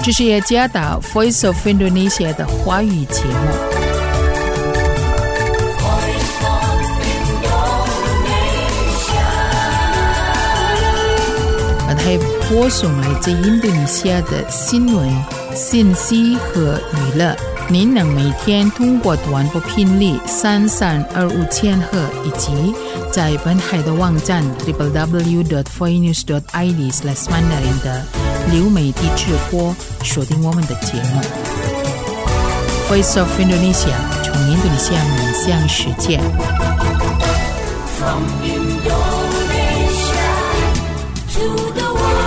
这是雅加达 Voice of Indonesia 的华语节目。它播送来自印度尼西亚的新闻、信息和娱乐。您能每天通过短波频率3325千赫以及在本台的网站 www.voinews.id/mandarin 的流媒体直播收听我们的节目。Voice of Indonesia 从印度尼西亚面向世界。From Indonesia to the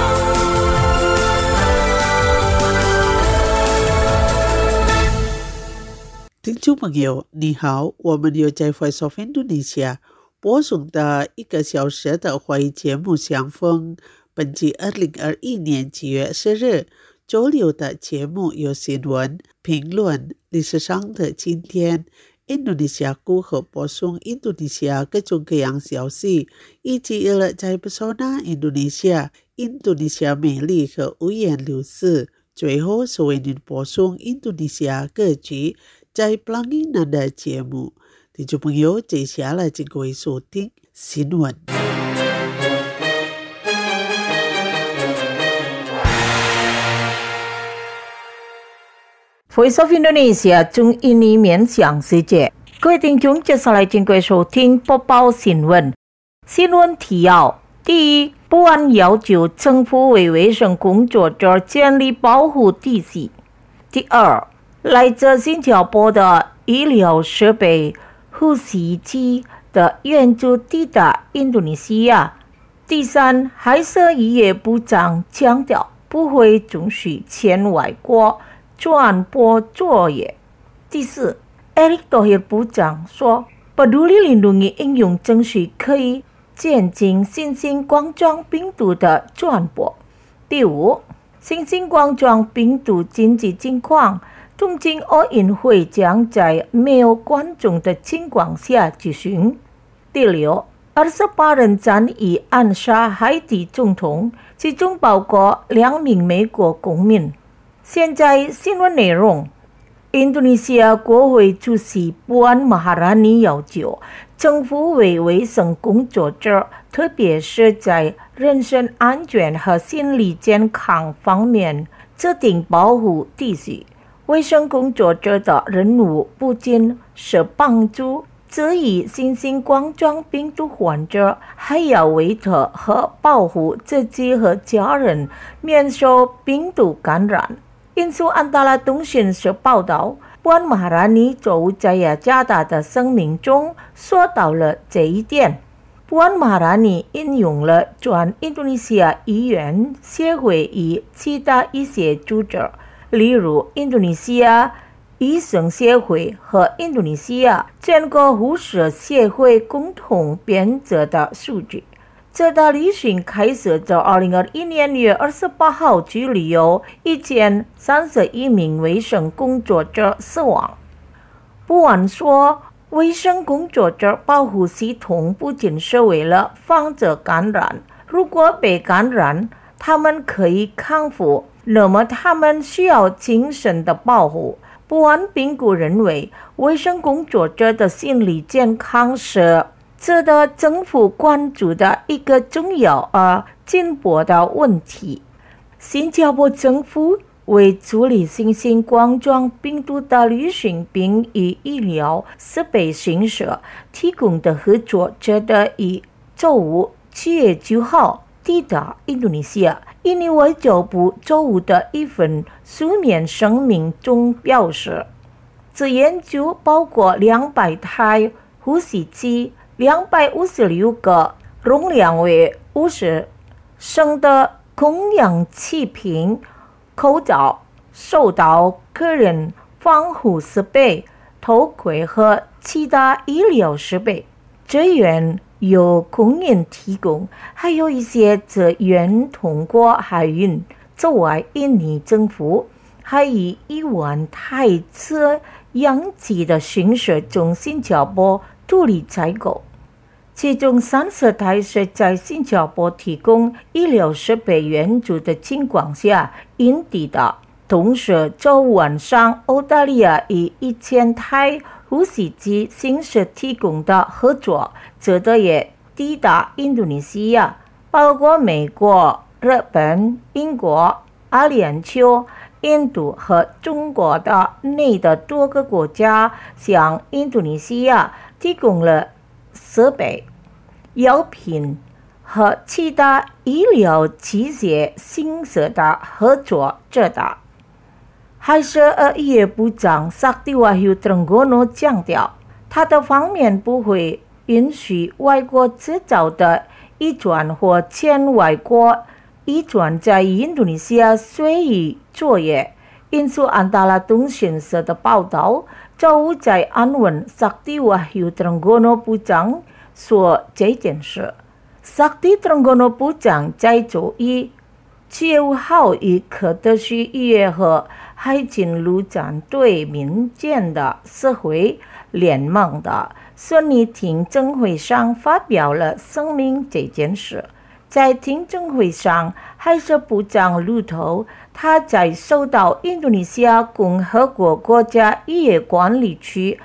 听众朋友，你好，我们又在 Voice of Indonesia 播送的1个小时的华语节目相逢。本季2021年7月10日周六的节目有新闻、评论、历史上的今天、印度尼西亚如何播送印度尼西亚各种各样消息，以及在Pesona印度尼西亚美丽和五颜六色。最后是为您播送印度尼西亚各局在Pelanginan的节目。听众朋友，接下来请各位收听新闻。 Voice of Indonesia 从印尼面向世界。各位听众，接下来请各位收听播报新闻。新闻提要：第一，不安要求政府为卫生工作者建立保护体系。第二，来自新加坡的医疗设备、呼吸机的援助抵达印度尼西亚。第三，海事渔业部长强调不会准许前外国转播作业。第四， Erick Thohir 部长说 Peduli Lindungi 应用程序可以减轻新型冠状病毒的传播。第五，新型冠状病毒经济情况，东京奥运会将在没有观众的情况下举行。第六，28人战役暗杀海地总统，其中包括2名美国公民。现在新闻内容：印度尼西亚国会主席Puan Maharani 要求政府为卫生工作者，特别是在人身安全和心理健康方面制定保护体系。卫生工作者的任务不仅是帮助治愈新型冠状病毒患者，还要维护和保护自己和家人免受病毒感染。印度安达拉通讯社报道，Puan Maharani 周五在雅加达的声明中说到了这一点。Puan Maharani 引用了全印度尼西亚医院协会与其他一些组织，例如印度尼西亚医生协会和印度尼西亚全国护士协会共同编制的数据。这大旅行开始在2021年6月28号，距离有1031名卫生工作者死亡。布安说，卫生工作者保护系统不仅是为了防止感染，如果被感染，他们可以康复，那么他们需要精神的保护。布安评估认为，卫生工作者的心理健康是值得政府关注的一个重要而紧迫的问题。新加坡政府为处理新型冠状病毒的流行病与医疗设备新社提供的合作者的于周五7月9号抵达印度尼西亚。印尼外交部周五的一份书面声明中表示，这研究包括200台呼吸机、256个容量为50升的供氧气瓶、口罩、手套、个人防护设备、头盔和其他医疗设备。资源由供应提供，还有一些资源通过海运。此外，印尼政府还以1万台次氧气的形式从新加坡独立采购。其中30台是在新加坡提供医疗设备援助的情况下引抵的。 同时周五晚上，澳大利亚以1000台呼吸机新式提供的合作，值得也抵达印度尼西亚，包括美国、日本、英国、阿联酋、印度和中国的内的多个国家向印度尼西亚提供了设备、药品和其他医疗器械新式的合作者的。海事业部长萨蒂瓦尤特戈诺强调，他的方面不会允许外国制造的乙醇或前外国乙醇在印度尼西亚随意作业。因素安达拉通讯社的报道，周五在安问萨蒂瓦尤特戈诺部长说这件事。萨蒂特戈诺部长在周一7号与科特区医院和海军陆战队民间的社会联盟的孙尼听证会上发表了声明这件事。在听证会上，海事部长路透他在收到印度尼西亚共和国国家医业管理局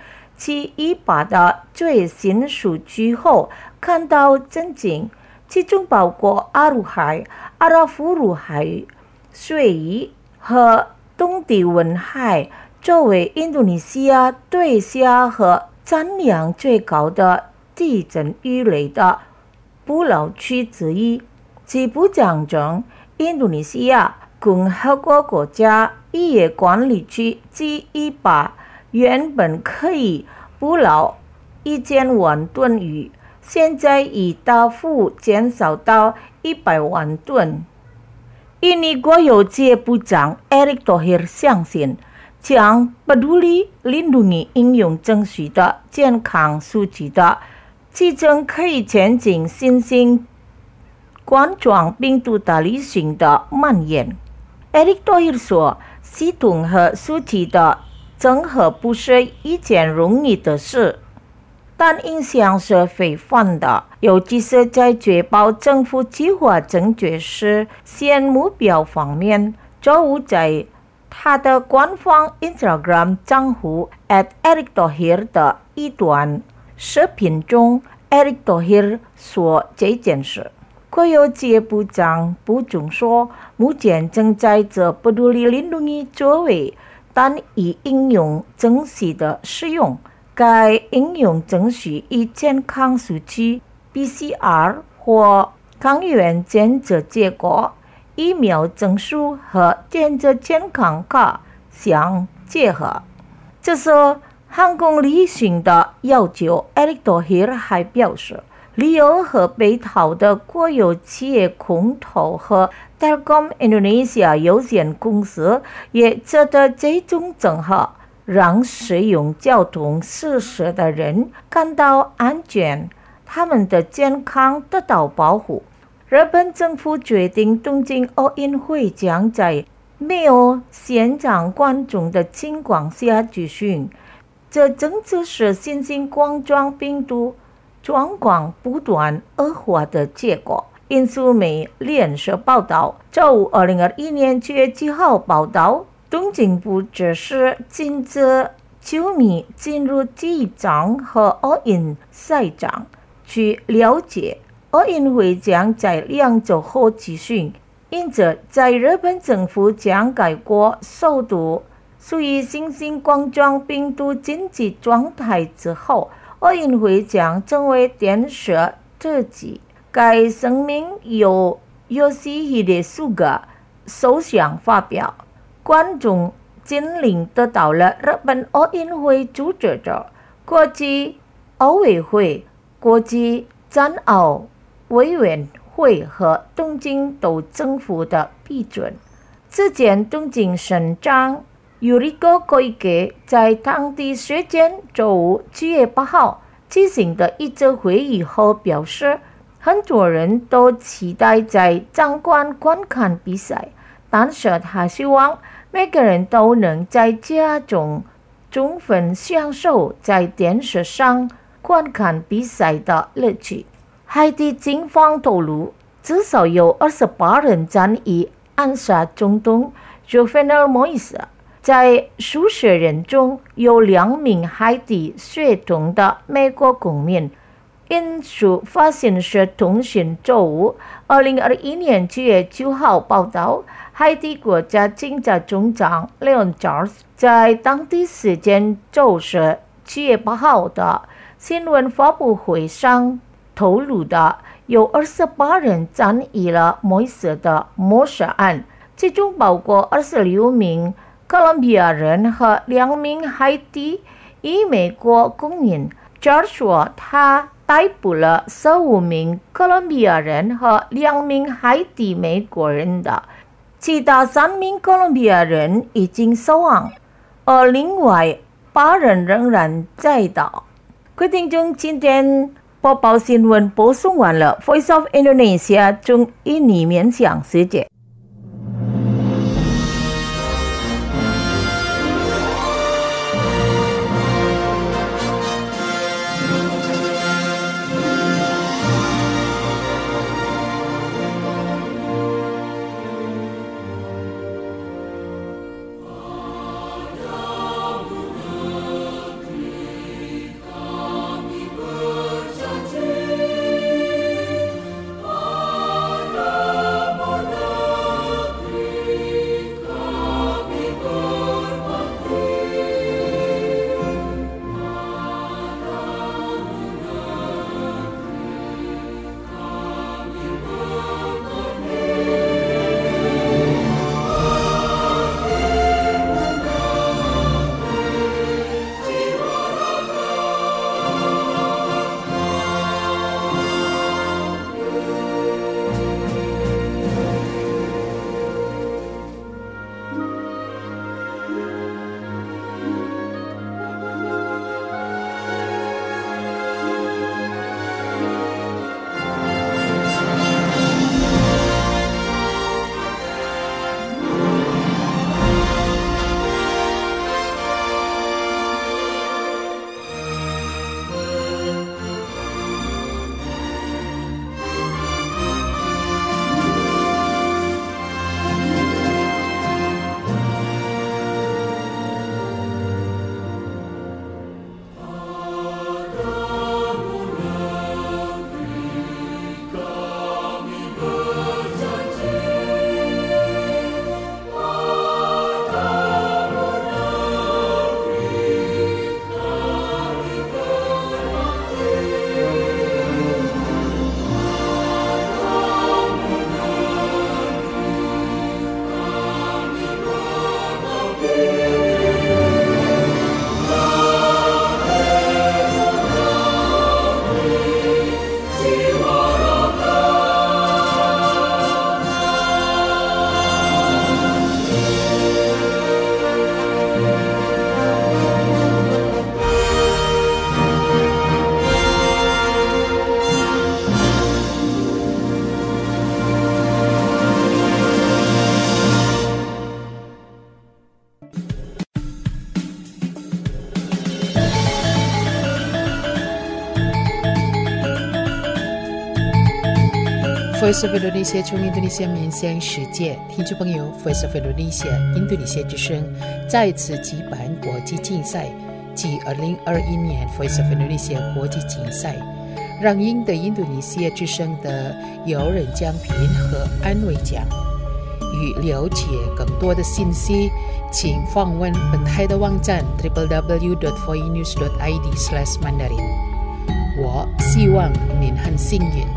718的最新数据后感到震惊，其中包括阿鲁海、阿拉夫鲁海水域和东帝汶海作为印度尼西亚对下和产量最高的地震鱼类的捕捞区之一。其部长中，印度尼西亚共和国国家渔业管理局718原本可以捕捞1000万吨鱼，现在已大幅减少到100万吨。印尼国有界部长 Erick Thohir 相信，将peduli lindungi 应用程序的健康数据的其中可以前进新型冠状病毒的旅行的蔓延。Erick Thohir 说，系统和数据的整合不是一件容易的事，但影响是非凡的，尤其是在确保政府计划正确实现目标方面。周五在他的官方 Instagram 账户 @Erick Thohir 的一段视频中， Erick Thohir 说这件事。国有界部长补充说，目前正在这peduli lindungi 作为单一应用程序的使用。该应用程序以健康数据 PCR 或抗原检测结果、疫苗证书和电子健康卡相结合。这是航空旅行的要求。 Erick Thohir 还表示，旅游和北岛的国有企业空投和 Telkom Indonesia 有限公司也值得这种整合，让使用交通设施的人感到安全，他们的健康得到保护。日本政府决定东京奥运会将在没有现场观众的情况下举行，这正是新型冠状病毒状况不断恶化的结果。印度媒联社报道，周五2021年7月7号报道，东京府指示禁止球迷进入体育场和奥运赛场。据了解，奥运会将在2周后举行，因此在日本政府将该国首都处于新型冠状病毒紧急状态之后，奥运会将成为电视特辑。该声明由Yoshihide Suga 首相发表。观众禁令得到了日本奥运会组织者、国际奥委会、国际残奥委员会和东京都政府的批准。之前，东京省长Yuriko Koike 在当地时间周五7月8号举行的一次会议后表示，很多人都期待在场馆观看比赛，但是他希望每个人都能在家中充分享受在电视上观看比赛的乐趣。海地警方透露，至少有28人参与暗杀总统 Jovenel Moise。在数十人中有2名海地血统的美国公民。英属法新社通讯周2021年9月9号报道，海地国家警察总长 Leon Charles 在当地时间周日7月8号的新闻发布会上透露的，有28人参与了莫斯的谋杀案，其中包括26名哥伦比亚人和2名海地裔美国公民。Charles 说，他逮捕了15名哥伦比亚人和2名海地美国人的，其他3名哥伦比亚人已经死亡，而另外8人仍然在逃。各位听众，今天播报新闻播送完了。Voice of Indonesia 中印尼面向世界。 Voice of Indonesia 从印度尼西亚面向世界，听众朋友 ，Voice of Indonesia 印度尼西亚之声再次举办国际竞赛，即2021年 Voice of Indonesia 国际竞赛，让赢得印度尼西亚之声的有人奖品和安慰奖。与了解更多的信息，请访问本台的网站 www.voinews.id/mandarin。我希望您很幸运。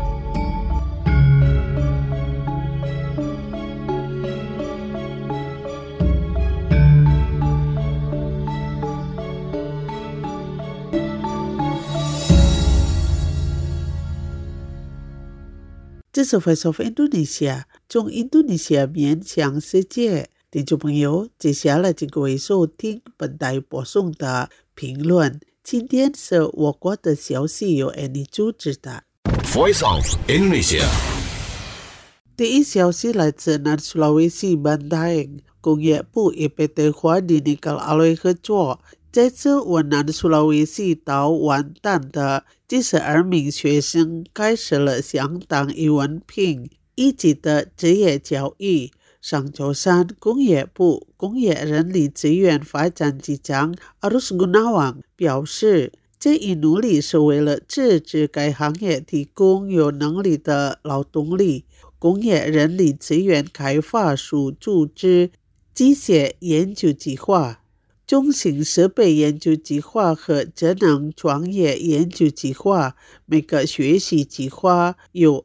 这是 Voice of Indonesia 从印度尼西亚面向世界。听众朋友，接下来请各位收听本台播送的评论。今天是我国的消息由 Annie 主持的。 Voice of Indonesia。 第一消息来自南 Sulawesi Bantaeng 工业部也被对华尼尼格阿雷合作。这次我南 Sulawesi 岛完蛋的72名学生开始了相当于文凭以及的职业教育。 上周三，工业部工业人力资源发展局长 Arus Gunawan 表示，这一努力是为了制止该行业提供有能力的劳动力。工业人力资源开发署组织机械研究计划、中型设备研究计划和智能专业研究计划，每个学习计划有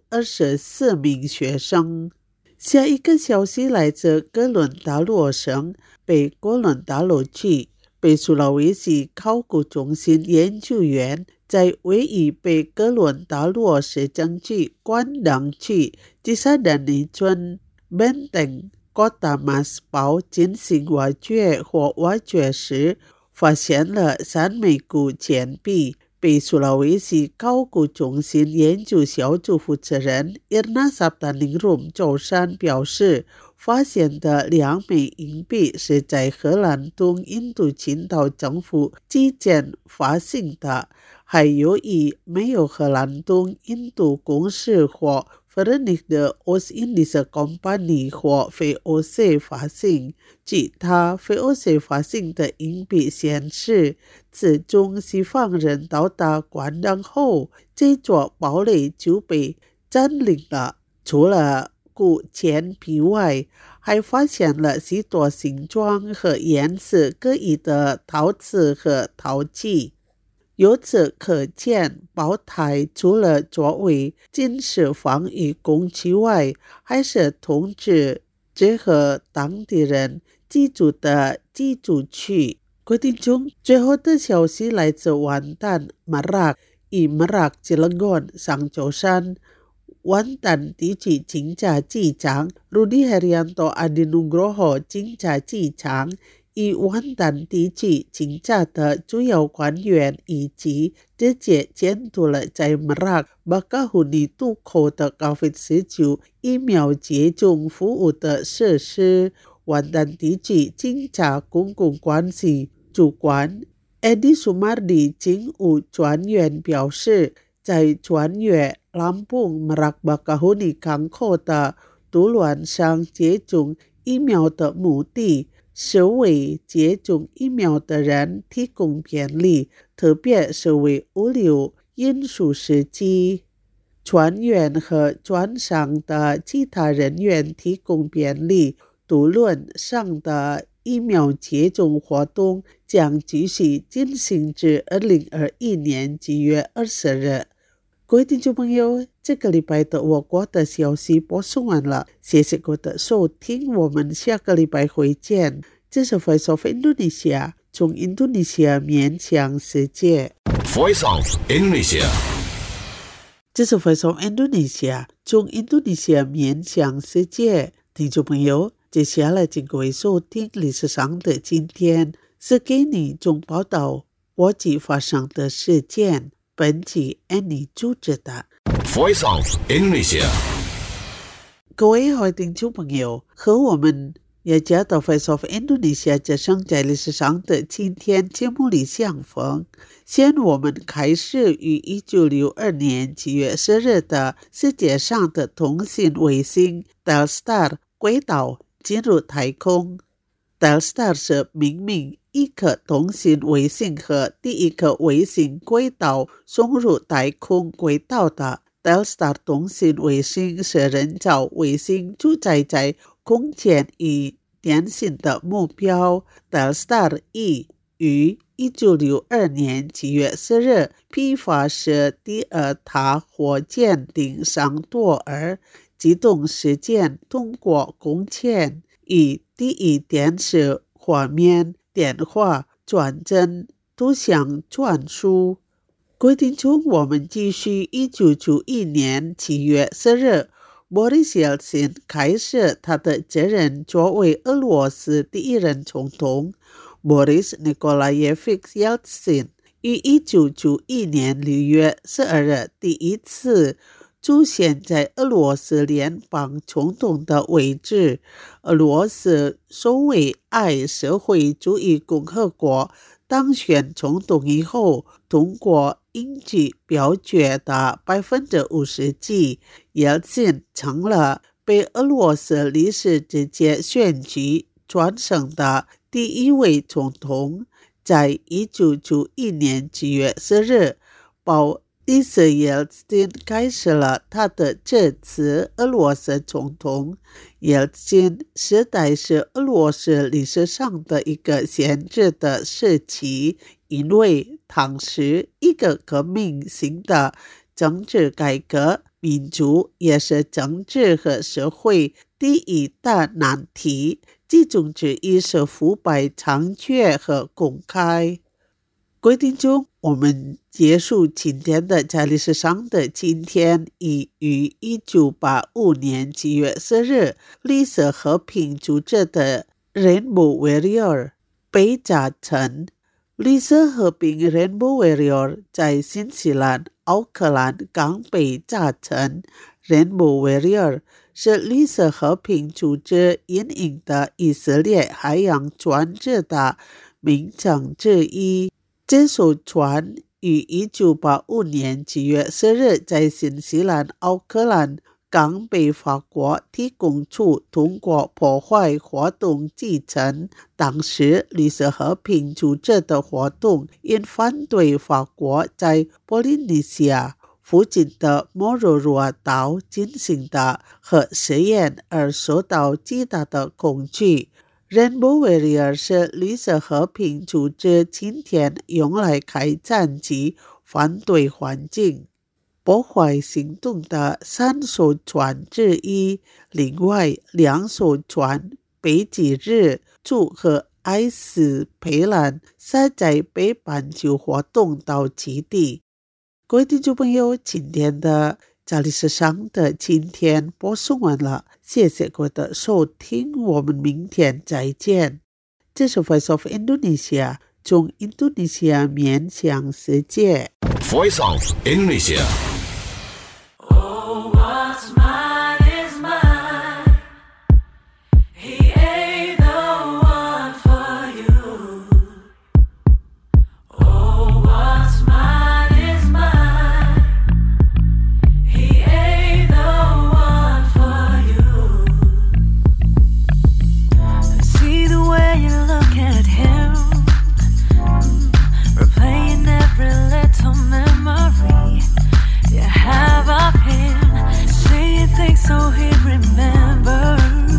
24名学生。下一个消息来自哥伦达洛省北哥伦达洛区北苏拉威西考古中心研究员在位于北哥伦达洛市政区关南区第三的尼村 Benteng Kota Mas 堡进行挖掘或挖掘时，发现了3枚古钱币。北苏拉威西考古中心研究小组负责人 Irna Saptaningrum 周三表示，发现的2枚硬币是在荷兰东印度群岛政府之间发行的，还有一没有荷兰东印度公司或 Verenigde Oost-Indische Compagnie 或 VOC 发行。其他 VOC 发行的硬币显示，自中西方人到达关南后，这座堡垒就被占领了。除了古钱币外，还发现了许多形状和颜色各异的陶瓷和陶器。由此可见，堡台除了作为军事防御工具外，还是统治结合当地人居住的居住区。各位听众，最后的消息来自完蛋 Merak 以 Merak Cilegon 上周三，完蛋地区警察局长 Rudy Herianto Adinugroho 警察局长以完蛋地区警察的主要官员以及直接监督了在 Merak Bakahuni 渡口的 COVID-19 疫苗接种服务的设施。完蛋地区警察公共关系主管 Edi Sumardi 警务专员表示，在穿越Lampung Merak Bakahuni 港口的渡轮上接种疫苗的目的是为接种疫苗的人提供便利，特别是为物流运输司机、船员和船上的其他人员提供便利。渡轮上的疫苗接种活动将继续进行至2021年9月20日。各位听众朋友，这个礼拜的我国的消息播送完了，谢谢各位的收听，我们下个礼拜会见。这是 Voice of Indonesia 从印度尼西亚面向世界。 Voice of Indonesia。 这是 Voice of Indonesia 从印度尼西亚面向世界。听众朋友，接下来请各位收听历史上的今天，是给你从报道国际发生的事件。本期Annie主持的 Voice of Indonesia。 各位好听众朋友，和我们也加到 Voice of Indonesia 这生在历史上的今天节目里相逢。先我们开始于1962年9月10日的世界上的通信卫星 Telstar 轨道进入太空。 Telstar 是命名一颗通信卫星和第一颗卫星轨道送入太空轨道的。 Telstar 通信卫星是人造卫星主宰在空间与电信的目标。 Telstar 1于1962年9月10日批发是第二塔火箭顶上多尔，机动时间通过空间与第一电视画面、电话、传真、图像传输。各位听众，我们继续1991年7月10日Boris Yeltsin 开始他的责任作为俄罗斯第一任总统。 Boris Nikolaevich Yeltsin 于1991年6月12日第一次出现在俄罗斯联邦总统的位置。俄罗斯首位爱社会主义共和国当选总统以后，通过应据表决的50%，Yeltsin 成了被俄罗斯历史直接选举转胜的第一位总统，在1991年9月4日，鲍里斯·耶尔金开始了他的这次俄罗斯总统。耶尔金时代是俄罗斯历史上的一个显著的时期，因为当时一个革命性的政治改革，民主也是政治和社会第一大难题，其中之一是腐败猖獗和公开。各位听众，我们结束今天的在历史上的今天，已于1985年9月4日绿色和平组织的 Rainbow Warrior 被炸成。绿色和平 Rainbow Warrior 在新西兰奥克兰刚被炸成。 Rainbow Warrior 是绿色和平组织引领的以色列海洋专制的名将之一。这艘船于1985年9月4日在新西兰奥克兰刚被法国提供处通过破坏活动击沉。当时绿色和平组织的活动因反对法国在波利尼西亚附近的摩洛罗岛进行的核试验而受到极大的恐惧。Rainbow Warrior 是绿色和平组织今天用来开战及反对环境破坏行动的3艘船之一，另外2艘船北极日柱和埃斯佩兰塞在北半球活动到基地。各位听众朋友，今天的在历史上的今天播送完了，谢谢各位的收听，我们明天再见。这是 Voice of Indonesia 从印度尼西亚面向世界。 Voice of Indonesia. Oh, what's mine is mine. He ain't the one for you. Oh, what's mine is mine. He ain't the one for you. See the way you look at him, replaying every little memory you have of him. Say you think so he'd remember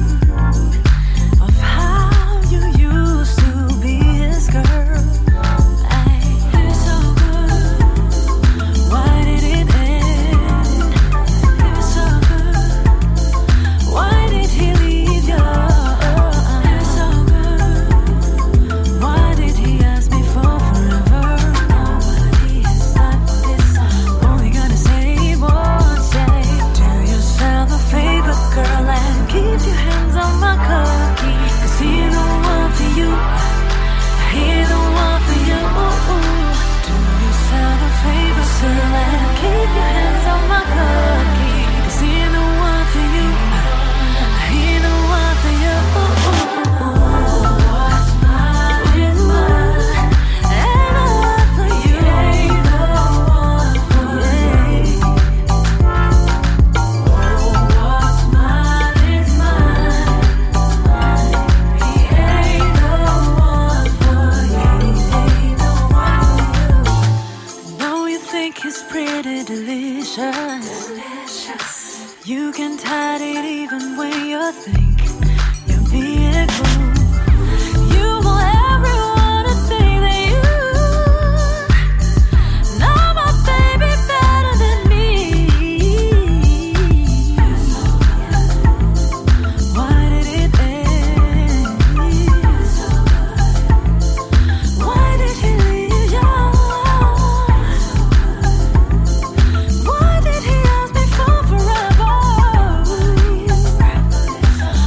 of how you used to be his girl. Ay, it was so good. Why did it end? It was so good. Why did he leave you? It was so good. Why did he ask me for forever? Nobody has time for this. Only gonna say one say. Do yourself a favor, girl, and keep your hands on my cookie. 'Cause he the one for you. He the one for you. Do yourself a favor, girl, and keep your hands on my cookie. 'Cause he the one for you. He the one for you. What's mine is mine. Ain't no one for you. Ain't no one for you. What's mine is mine. He ain't no one for you. Ain't no one for you. Know you think he's pretty delicious. You can hide it even when you think you're being cool. You want everyone to think that you know my baby better than me. Why did it end? Why did he leave you? Why did he ask me for forever?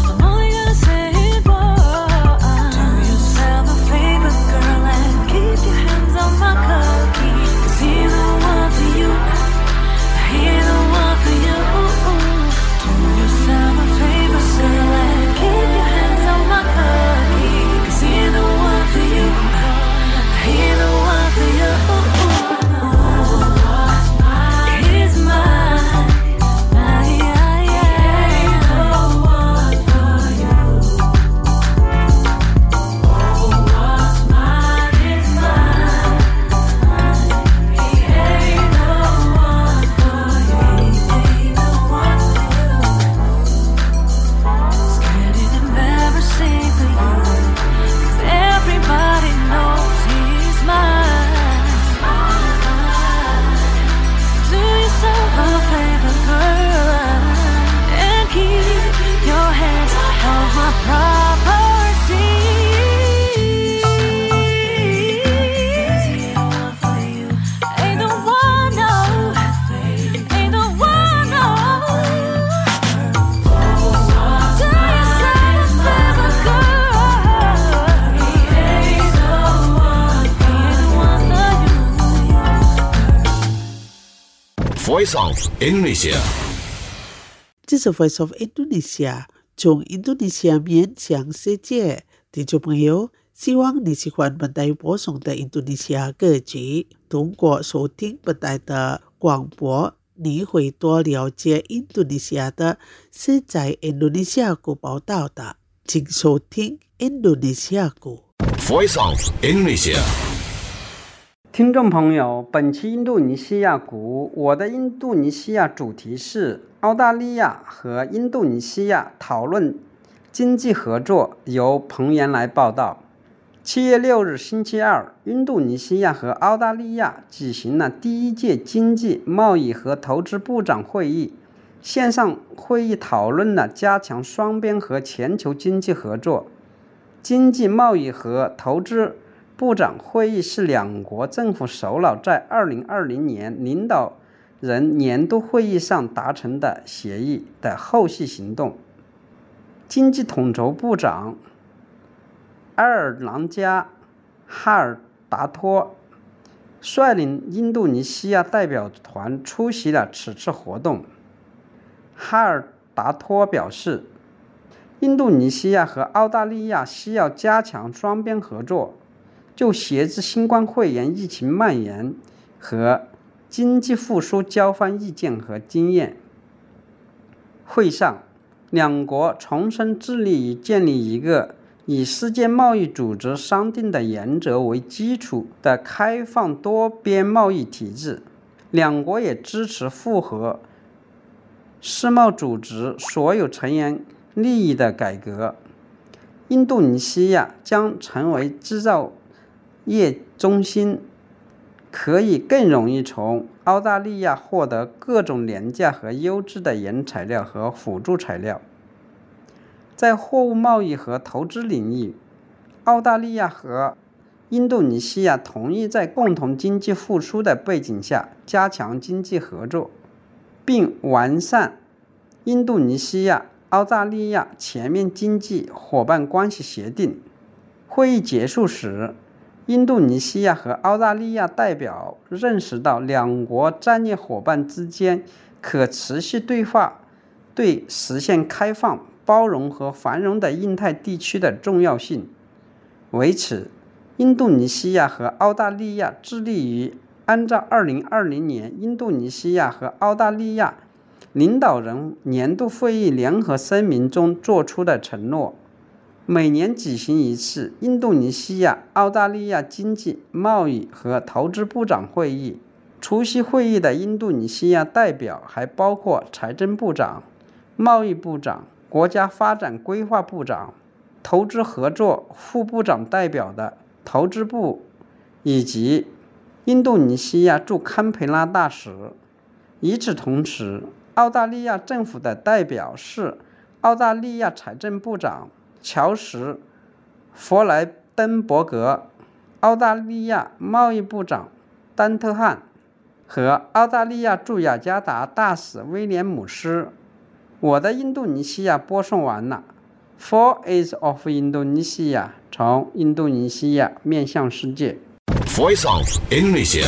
Voice of Indonesia。 这是 Voice of Indonesia， 从印度尼西亚面向世界。听众朋友，希望你喜欢本台播送的印度尼西亚歌曲。通过收听本台的广播，你会多了解印度尼西亚的是在印度尼西亚国报道的。请收听印度尼西亚国 Voice of Indonesia。 听众朋友，本期印度尼西亚谷，我的印度尼西亚主题是澳大利亚和印度尼西亚讨论经济合作，由彭源来报道。7月6日星期二，印度尼西亚和澳大利亚举行了第1届经济、贸易和投资部长会议。线上会议讨论了加强双边和全球经济合作。经济、贸易和投资部长会议是两国政府首脑在2020年领导人年度会议上达成的协议的后续行动。经济统筹部长埃尔兰加·哈尔达托率领印度尼西亚代表团出席了此次活动。哈尔达托表示，印度尼西亚和澳大利亚需要加强双边合作，就协治新冠肺炎疫情蔓延和经济复苏交换意见和经验。会上，两国重申致力于建立一个以世界贸易组织商定的原则为基础的开放多边贸易体制。两国也支持符合世贸组织所有成员利益的改革。印度尼西亚将成为制造业中心，可以更容易从澳大利亚获得各种廉价和优质的原材料和辅助材料。在货物贸易和投资领域，澳大利亚和印度尼西亚同意在共同经济复苏的背景下加强经济合作，并完善印度尼西亚澳大利亚全面经济伙伴关系协定。会议结束时，印度尼西亚和澳大利亚代表认识到两国战略伙伴之间可持续对话对实现开放、包容和繁荣的印太地区的重要性。为此，印度尼西亚和澳大利亚致力于按照2020年印度尼西亚和澳大利亚领导人年度会议联合声明中作出的承诺，每年举行一次印度尼西亚、澳大利亚经济、贸易和投资部长会议。出席会议的印度尼西亚代表还包括财政部长、贸易部长、国家发展规划部长、投资合作副部长代表的投资部，以及印度尼西亚驻堪培拉大使。与此同时，澳大利亚政府的代表是澳大利亚财政部长乔什·弗莱登伯格、澳大利亚贸易部长丹特汉和澳大利亚驻雅加达大使威廉姆斯。我的印度尼西亚播送完了。Voice of Indonesia， 从印度尼西亚面向世界。 Voice of Indonesia。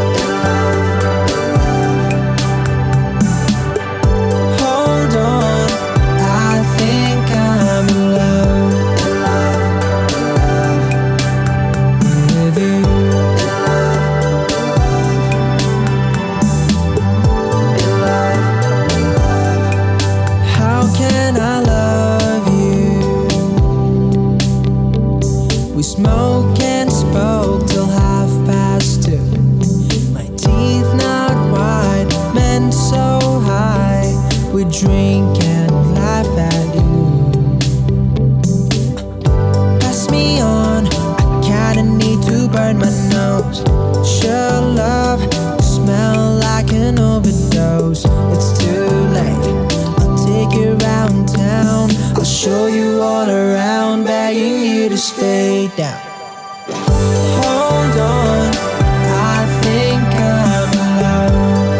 Hold on drink and laugh at you. Pass me on, I kinda need to burn my nose. Sure love, smell like an overdose. It's too late, I'll take you around town. I'll show you all around, begging you to stay down. Hold on, I think I'm alone.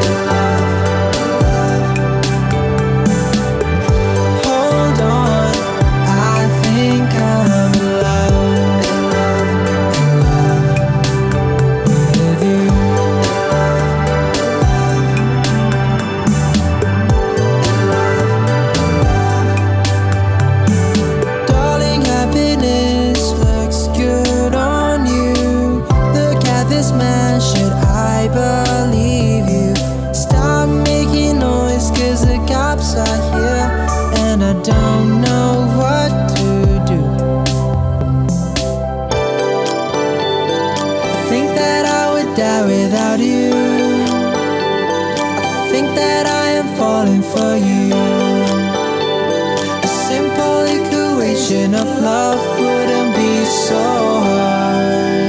Hold on, I think I'm alone. With you. Darling, happiness looks good on you. Look at this man, should I believe you? Stop making noise, cause the cops are here, and I don't know what to do. I think that I would die without you. I think that I am falling for you. A simple equation of love wouldn't be so hard.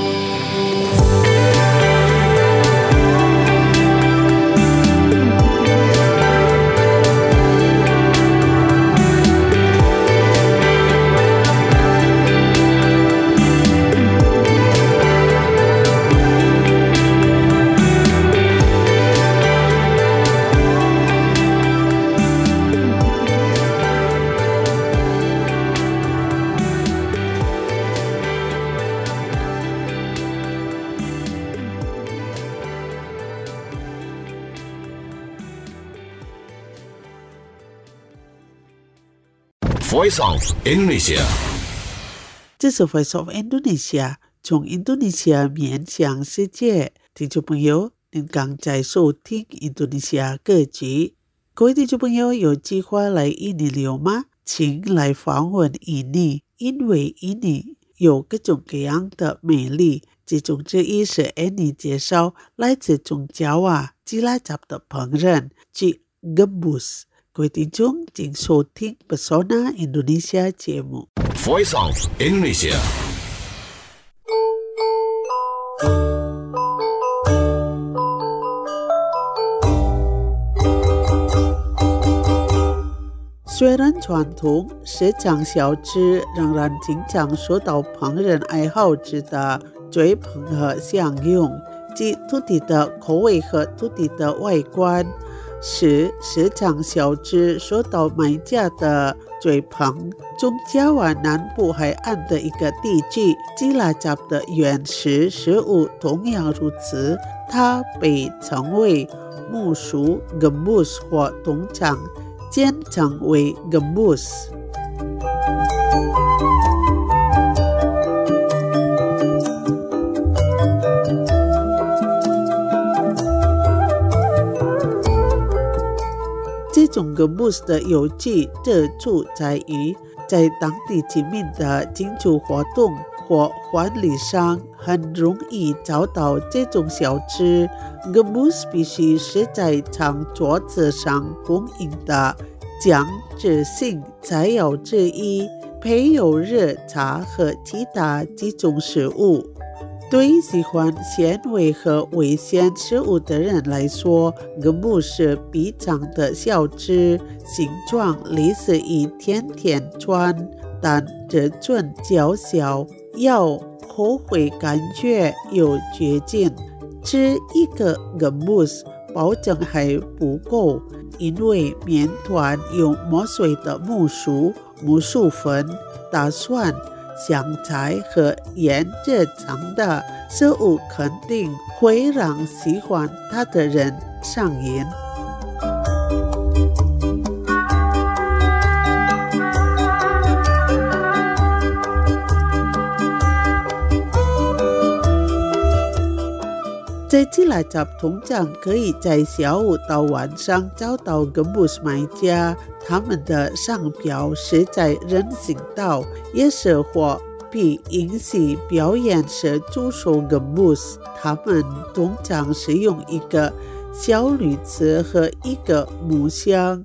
Voice of Indonesia. 这是 Voice of Indonesia 从印度尼西亚面向世界。听众朋友，您刚在收听印度尼西亚歌曲。各位听众朋友，有计划来印尼旅游吗？请来访问印尼，因为印尼有各种各样的美丽。其中之一是Annie介绍来自中爪哇基拉扎的烹饪及 Gembus。各位听众，请收听 Pesona Indonesia 节目。 Voice of Indonesia. 虽然传统市场小吃仍然经常受到烹饪爱好者的追捧和享用，即土地的口味和土地的外观使市场小吃受到买家的追捧。中爪哇南部海岸的一个地区，基拉扎的原始食物同样如此，它被称为木薯 Gembus 或通常简称为 Gembus。这种 Gembus 的有趣之处在于，在当地居民的庆祝活动或婚礼上，很容易找到这种小吃。Gembus 必须是在长桌子上供应的酱汁性材料之一，配有热茶和其他几种食物。对喜欢鲜味和味鲜食物的人来说， Gembus 是必尝的小吃，形状类似于甜甜圈，但尺寸较小，咬后会感觉有嚼劲。吃一个 Gembus 保证还不够，因为面团用磨碎的木薯、木薯粉、大蒜、香菜和盐制成的食物，肯定会让喜欢它的人上瘾。在基拉扎通常可以在下午到晚上找到 Gembus 买家，他们的商标是在人行道、夜市或比影视表演时出售 Gembus。他们通常是用一个小驴子和一个木箱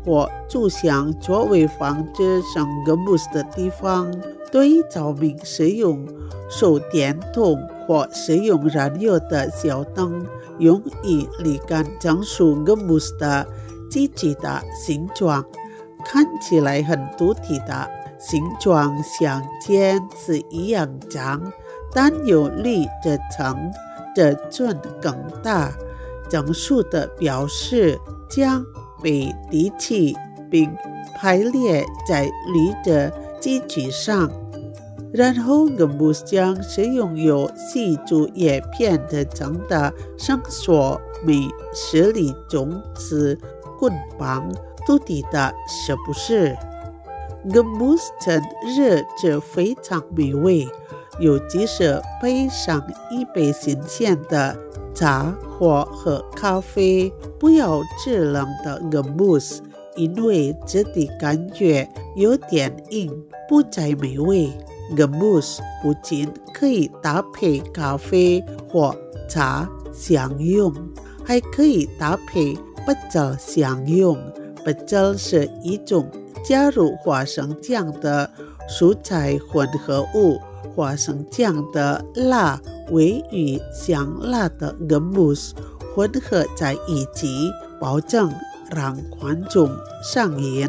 或柱像作为防止生根木的地方。对照明使用手电筒或使用燃油的小灯，用以离干证书根木的积极的形状，看起来很独特的形状相间是一样长，但有绿这层的准更大。证书的标识将被提起并排列在绿的基础上，然后根部将使用有细竹叶片的长的绳索每10粒种子捆绑，独特的是不是？根部趁热着非常美味，尤其是配上一杯新鲜的茶或喝咖啡。不要制冷的根部，因为这的感觉有点硬，不再美味。根部不仅可以搭配咖啡或茶享用，还可以搭配芭蕉享用。芭蕉是一种加入花生酱的蔬菜混合物，花生酱的辣味与香辣的根部混合在一起，保证让观众上瘾。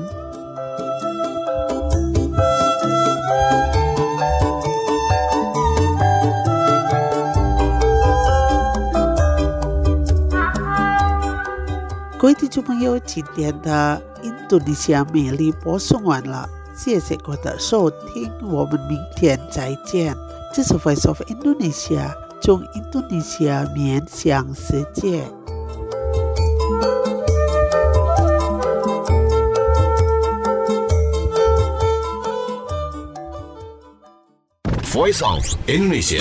各位听众朋友，今天的印度尼西亚美丽播送完了，谢谢各位的收听，我们明天再见。这是 Voice of Indonesia， 从印度尼西亚面向世界。 Voice of Indonesia。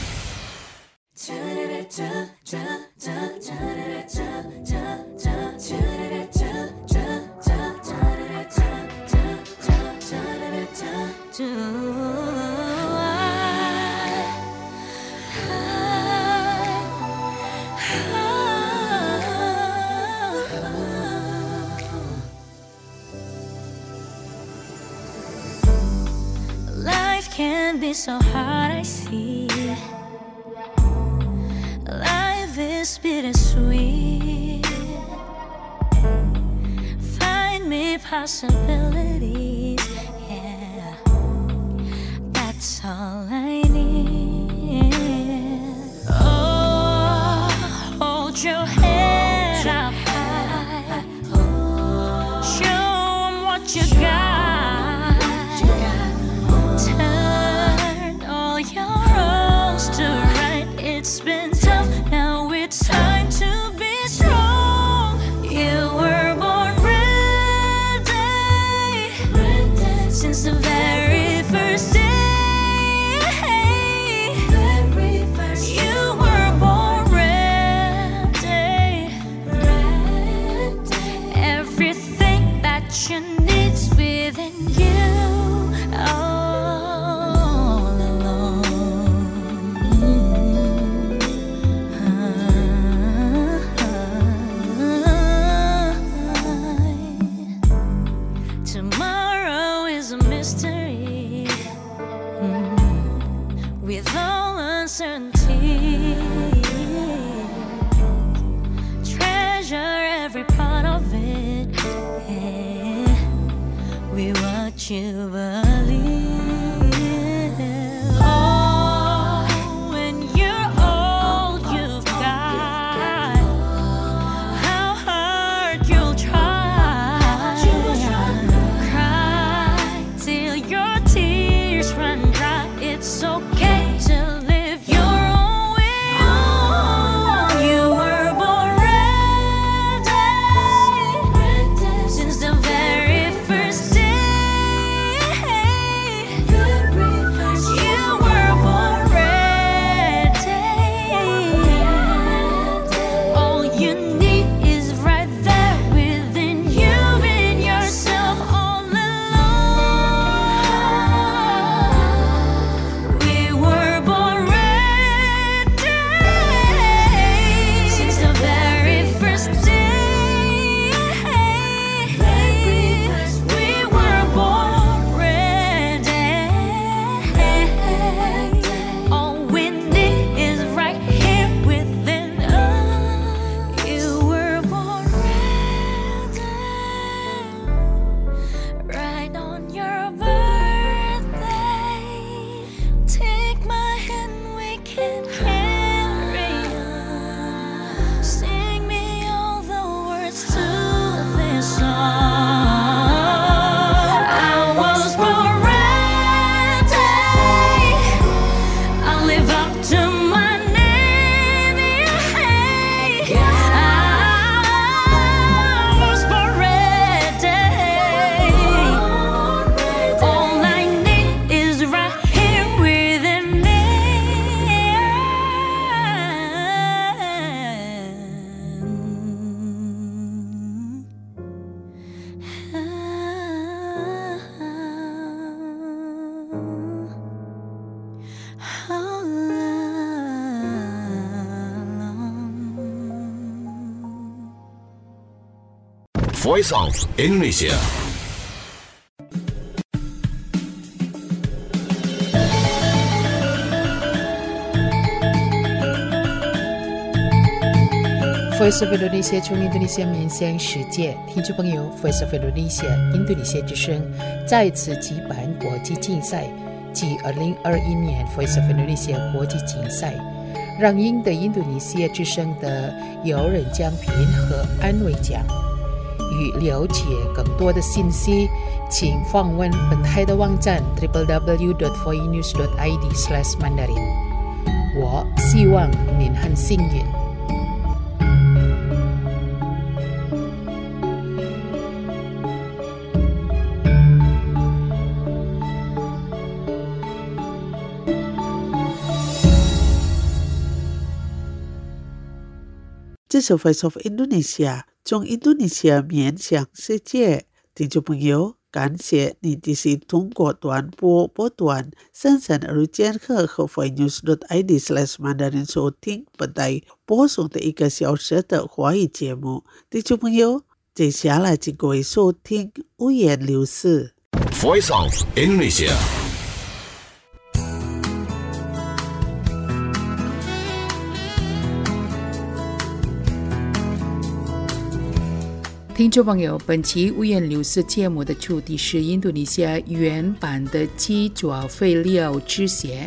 Can be so hard, I see. Life is bittersweet. Find me possibilities, yeah. That's all I need. Oh, hold your head up high. Show 'em what you got. It's been tough, now it's time to be strong. You were born ready, since the very first day. You were born ready. Everything that you need's within you. With all uncertainty, treasure every part of it, yeah. We watch you believe. Oh, when you're old, you've got how hard you'll try. Cry till your tears run dry. It's okay. Voice of Indonesia. Voice of Indonesia 从印度尼西亚面向世界，听众朋友 ，Voice of Indonesia 印度尼西亚之声再次举办国际竞赛，即2021年 Voice of Indonesia 国际竞赛，让赢得印度尼西亚之声的有人奖品和安慰奖。与了解更多的信息，请访问本台的网站 www.voinews.id/mandarin。我希望您很幸运。 这是 Voice of Indonesia 从印度尼西亚面向世界，听众朋友，感谢你继续通过短波波段32千赫和 voinews.id/mandarin 收听本台播送的1个小时的华语节目。听众朋友，接下来请各位收听五言六事。 Voice of Indonesia. 听众朋友，本期五言六事节目的主题是印度尼西亚原版的鸡爪废料制鞋。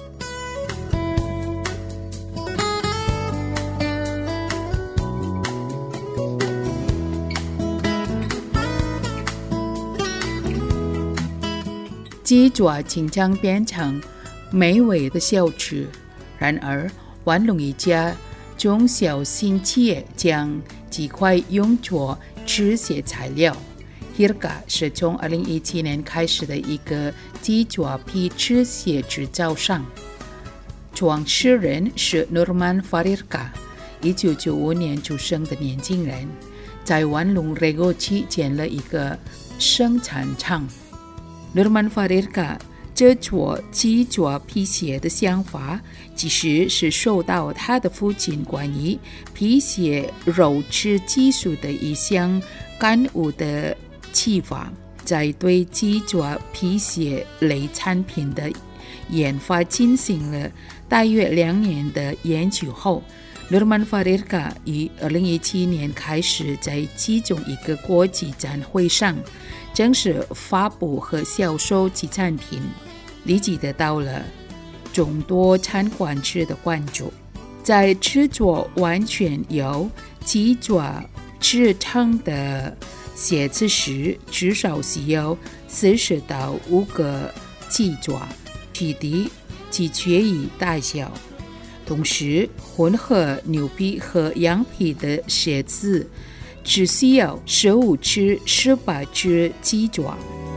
鸡爪经常变成美味的小吃，然而万隆一家中小型企业将鸡块用作制鞋材料。Hirka 是从2017年开始的一个鸡爪皮制鞋制造商，创始人是 Nurman Farirka，1995年出生的年轻人，在万隆 Rego 区建了一个生产厂。Nurman Farirka 这做鸡爪皮鞋的想法，其实是受到他的父亲关于皮鞋肉质技术的一项感悟的启发。在对鸡爪皮鞋类产品的研发进行了大约2年的研究后， Nurman Farirka 于2017年开始在其中一个国际展会上正式发布和销售其产品，立即得到了众多参观者的关注。在制作完全由鸡爪制成的鞋子时，至少需要40到5个鸡爪，取缔取决于大小。同时，混合牛皮和羊皮的鞋子只需要15至18只鸡爪。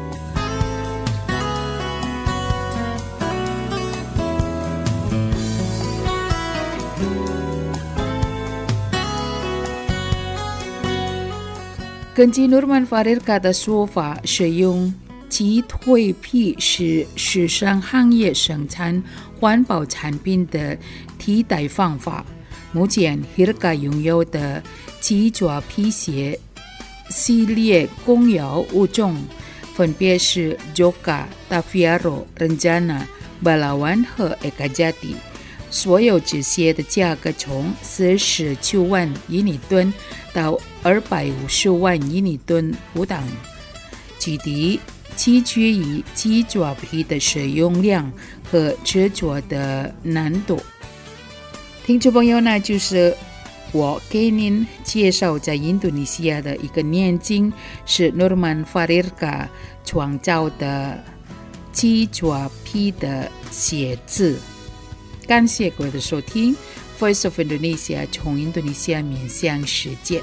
根据 Nurman Farirka 的说法，使用鸡腿皮是时尚行业生产环保产品的替代方法。目前 Hirka 拥有的鸡爪皮鞋系列共有5种，分别是 Joka、Tafiaro、Renjana、Balawan 和 Ekajati。所有这些的价格从49万印尼盾到250万印尼盾不等，具体取决于鸡爪皮的使用量和制作的难度。听众朋友，那就是我给您介绍在印度尼西亚的一个年轻是 Nurman Farirka 创造的鸡爪皮的鞋子。感谢各位的收听 Voice of Indonesia 从印度尼西亚面向世界。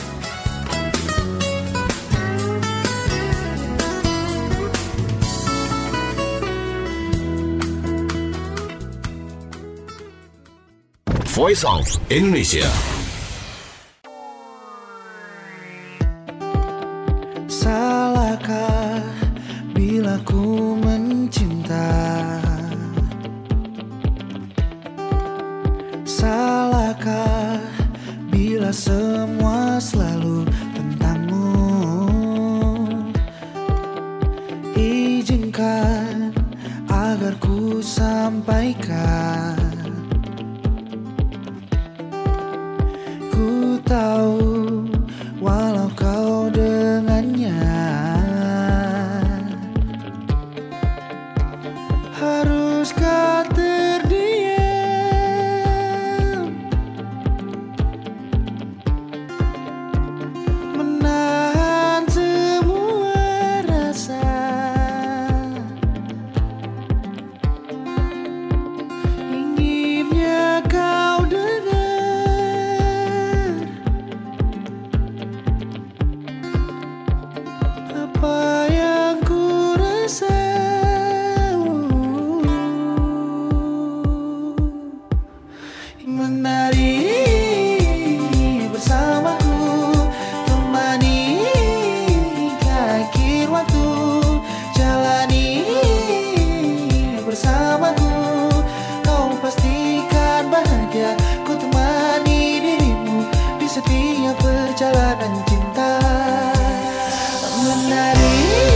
Voice of Indonesia. Salahkah bila ku mencinta? Salahkah bila semua selalu tentangmu? sampaikan. Ku tahu walau kau dengannya haruskah terdiam, menahan semua rasa, inginnya kau dengar apa yang ku rasa. Menari bersamaku, temani hingga akhir waktu, jalani bersamaku, kau pastikan bahagia, ku temani dirimu di setiap perjalanan cinta. Menari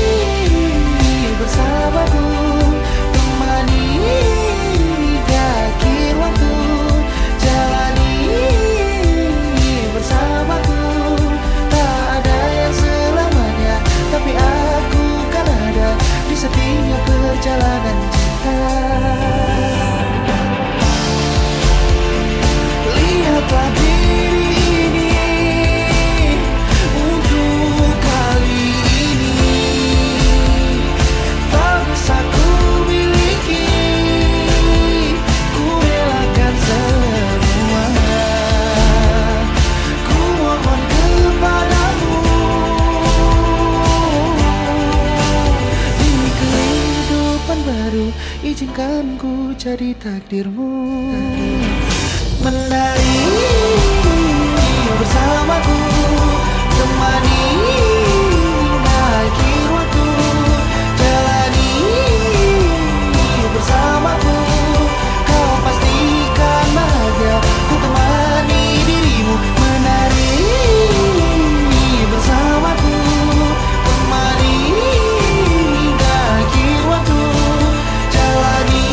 bersamaku, temani hingga akhir waktu, jalani bersamaku, tak ada yang selamanya, tapi aku kan ada di setiap perjalanan cinta. Lihatlah diri ini untuk kali ini, tak bisa ku miliki, ku relakan semua, ku mohon kepadamu, di kehidupan baru izinkan ku jadi takdirmu. Menari bersamaku, temani akhir waktu, jalani bersamaku, kau pastikan bahagia, ku temani dirimu. Menari bersamaku, temani akhir waktu, jalani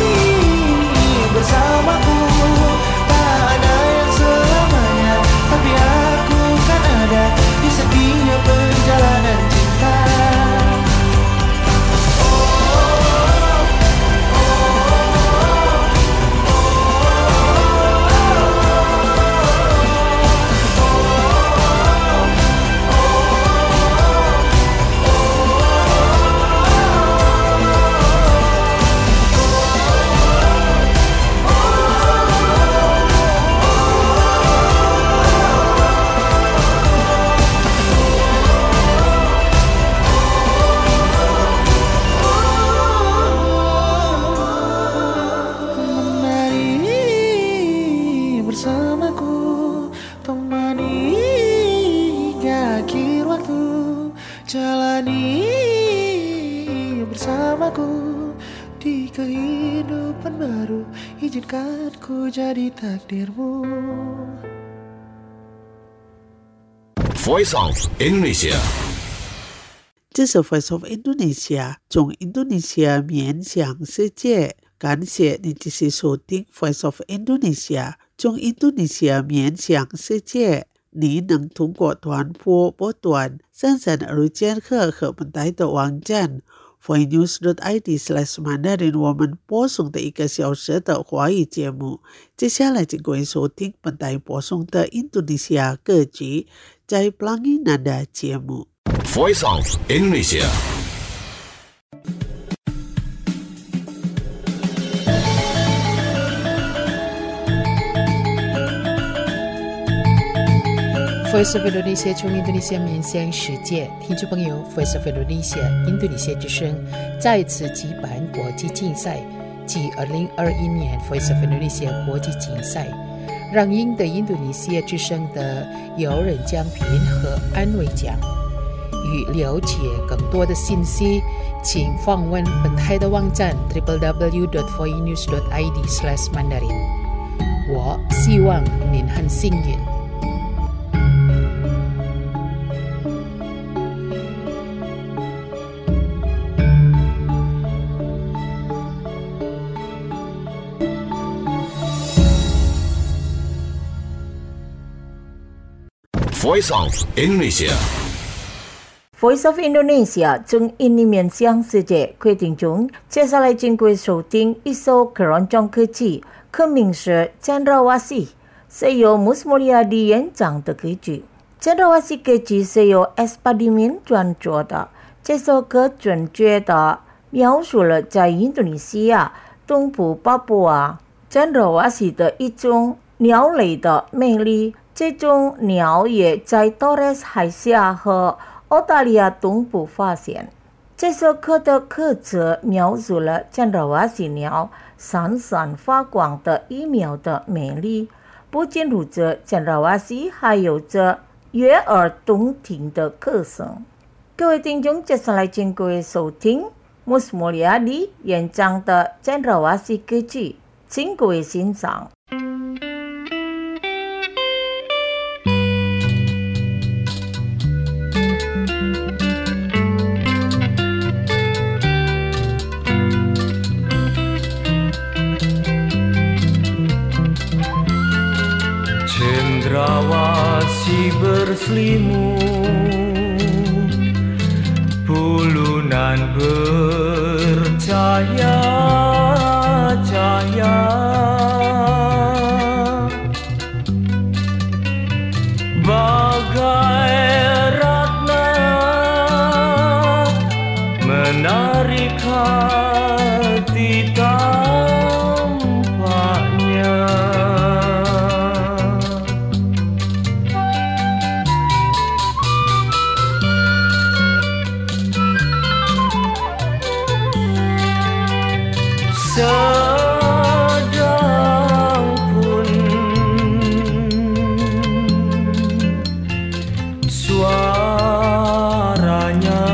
bersamaku, tak ada yang selamanya, tapi aku kan ada di setiap perjalanan cinta. Menari bersamaku, temani hingga akhir waktu, jalani bersamaku, di kehidupan baru izinkan ku jadi takdirmu. Voice of Indonesia. 这是 Voice of Indonesia 从印度尼西亚面向世界。感谢你继续收听 Voice of Indonesia 从印度尼西亚面向世界。你能通过短波波段33间赫和本台的网站 voinews.id/mandarin 我们播送的1个小时的华语节目。接下来请各位收听本台播送的印度尼西亚歌曲在 Pelangi Nada 节目。 Voice of Indonesia. Voice of Indonesia 从印度尼西亚面向世界，听众朋友 ，Voice of Indonesia 印度尼西亚之声再次举办国际竞赛，即2021年 Voice of Indonesia 国际竞赛，让赢得印度尼西亚之声的有人奖品和安慰奖。欲了解更多的信息，请访问本台的网站 www.voinews.id/mandarin。我希望您很幸运。 Voice of Indonesia. Voice of Indonesia 中印尼面向世界规定中，接下来经过收听一首克隆种歌曲，歌名是《Cendrawasih》，是由 Mus Mulyadi 演唱的歌曲。Cendrawasih 歌曲是由 S. Padimin 创作的，这首歌准确地描述了在印度尼西亚东部巴布亚 Cendrawasih 的一种鸟类的魅力。这种鸟也在 Torres 海峡和澳大利亚东部发现。这首歌的歌词描述了 Cendrawasih 鸟闪闪发光的一秒的美丽。不仅如此， Cendrawasih 还有着悦耳动听的歌声。各位听众，接下来请各位收听 Mus Mulyadi 演唱的 Cendrawasih 歌曲，请各位欣赏。 Cendrawasih berselimut, pulunan bercahaya-cahaya, bagai ratna menarik hati tampaknya. Sedang pun suaranya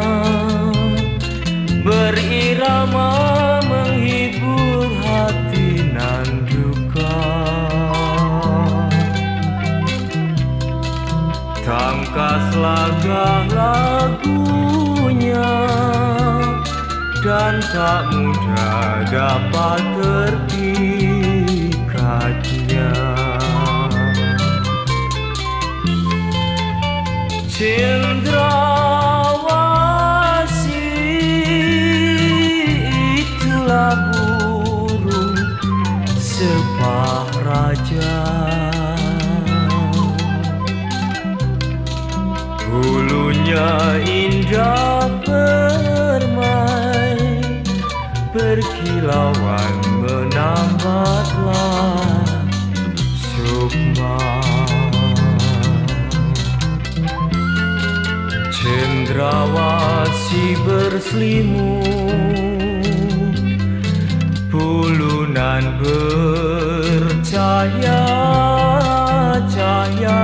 berirama menghibur hati nan duka. Tangkas lagah lagunya dan tak mudah dapat terpikatnya. Cendrawasih itulah burung sepah raja, bulunya indah permai, berkilauan menambatlah sukma. Cendrawasih berselimut, pulunan bercahaya-cahaya,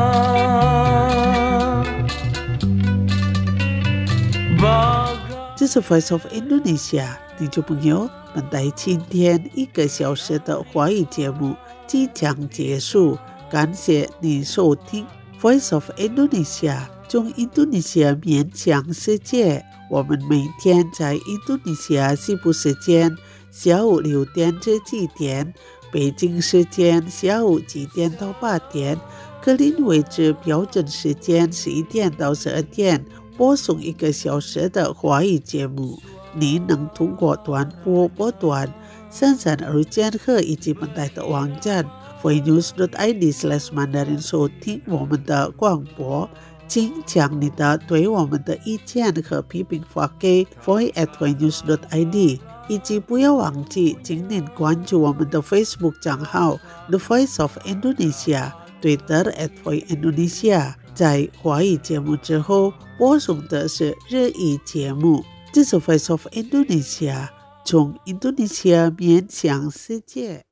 这是 Voice of Indonesia 听众朋友，本台今天1个小时的华语节目即将结束，感谢你收听 Voice of Indonesia 中印度尼西亚面向世界。我们每天在印度尼西亚西部时间下午6点至7点，北京时间下午7点到8点，格林威治标准时间11点到12点播送1个小时的华语节目。你能通过短波波段33间赫以及本台的网站 voinews.id/mandarin 收听我们的广播。请将你的对我们的意见和批评发给 voice@voinews.id， 以及不要忘记今年关注我们的 Facebook 账号 The Voice of Indonesia， Twitter @voiceindonesia。在华语节目之后播送的是日语节目。这是 Voice of Indonesia 从印度尼西亚面向世界。